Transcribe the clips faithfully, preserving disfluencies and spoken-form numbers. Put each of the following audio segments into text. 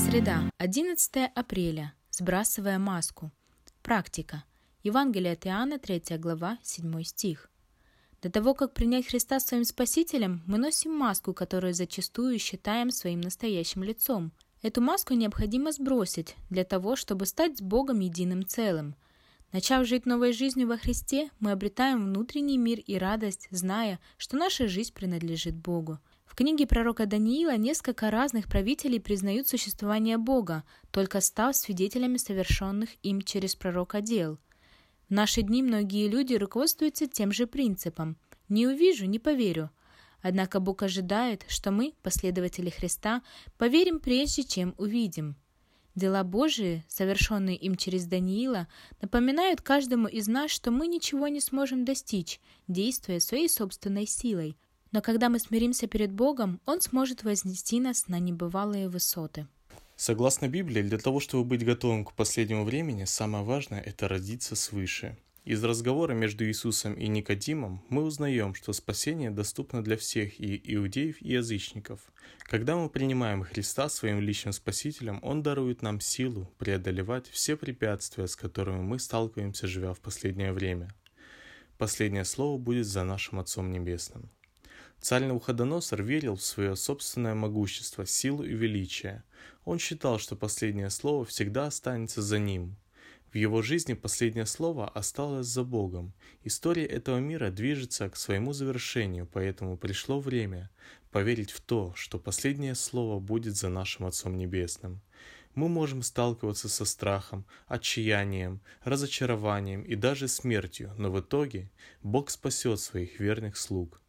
Среда, одиннадцатое апреля. Сбрасывая маску. Практика. Евангелие от Иоанна, третья глава, седьмой стих. До того, как принять Христа своим Спасителем, мы носим маску, которую зачастую считаем своим настоящим лицом. Эту маску необходимо сбросить для того, чтобы стать с Богом единым целым. Начав жить новой жизнью во Христе, мы обретаем внутренний мир и радость, зная, что наша жизнь принадлежит Богу. В книге пророка Даниила несколько разных правителей признают существование Бога, только став свидетелями совершенных им через пророка дел. В наши дни многие люди руководствуются тем же принципом «не увижу, не поверю». Однако Бог ожидает, что мы, последователи Христа, поверим прежде, чем увидим. Дела Божии, совершенные им через Даниила, напоминают каждому из нас, что мы ничего не сможем достичь, действуя своей собственной силой. Но когда мы смиримся перед Богом, Он сможет вознести нас на небывалые высоты. Согласно Библии, для того, чтобы быть готовым к последнему времени, самое важное – это родиться свыше. Из разговора между Иисусом и Никодимом мы узнаем, что спасение доступно для всех и иудеев, и язычников. Когда мы принимаем Христа своим личным Спасителем, Он дарует нам силу преодолевать все препятствия, с которыми мы сталкиваемся, живя в последнее время. Последнее слово будет за нашим Отцом Небесным. Царь Навуходоносор верил в свое собственное могущество, силу и величие. Он считал, что последнее слово всегда останется за ним. В его жизни последнее слово осталось за Богом. История этого мира движется к своему завершению, поэтому пришло время поверить в то, что последнее слово будет за нашим Отцом Небесным. Мы можем сталкиваться со страхом, отчаянием, разочарованием и даже смертью, но в итоге Бог спасет своих верных слуг.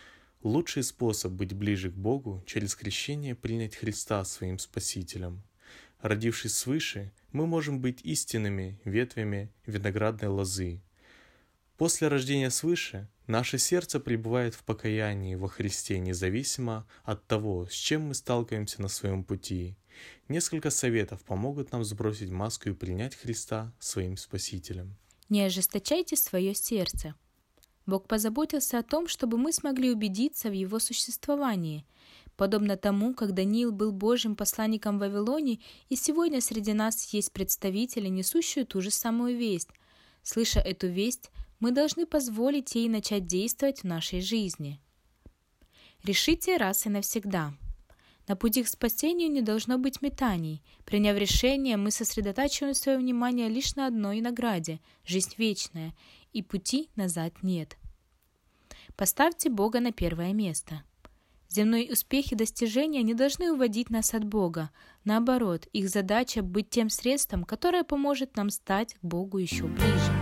Лучший способ быть ближе к Богу – через крещение принять Христа своим Спасителем. Родившись свыше, мы можем быть истинными ветвями виноградной лозы. После рождения свыше наше сердце пребывает в покаянии во Христе, независимо от того, с чем мы сталкиваемся на своем пути. Несколько советов помогут нам сбросить маску и принять Христа своим Спасителем. Не ожесточайте свое сердце. Бог позаботился о том, чтобы мы смогли убедиться в Его существовании. Подобно тому, как Даниил был Божьим посланником в Вавилоне, и сегодня среди нас есть представители, несущие ту же самую весть. Слыша эту весть, мы должны позволить ей начать действовать в нашей жизни. Решите раз и навсегда. На пути к спасению не должно быть метаний. Приняв решение, мы сосредотачиваем свое внимание лишь на одной награде – жизнь вечная, и пути назад нет. Поставьте Бога на первое место. Земные успехи и достижения не должны уводить нас от Бога. Наоборот, их задача – быть тем средством, которое поможет нам стать к Богу еще ближе.